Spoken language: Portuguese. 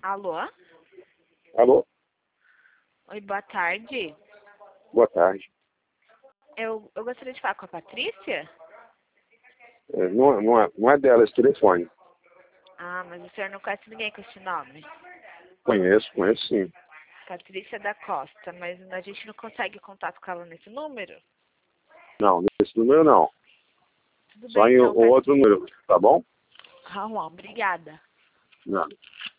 Alô? Alô? Oi, boa tarde. Boa tarde. Eu gostaria de falar com a Patrícia? Não é dela esse telefone. Ah, mas o senhor não conhece ninguém com esse nome. Conheço sim. Patrícia da Costa, mas a gente não consegue contato com ela nesse número? Não, nesse número não. Tudo Só bem, em então. outro número, tá bom? Obrigada. Não.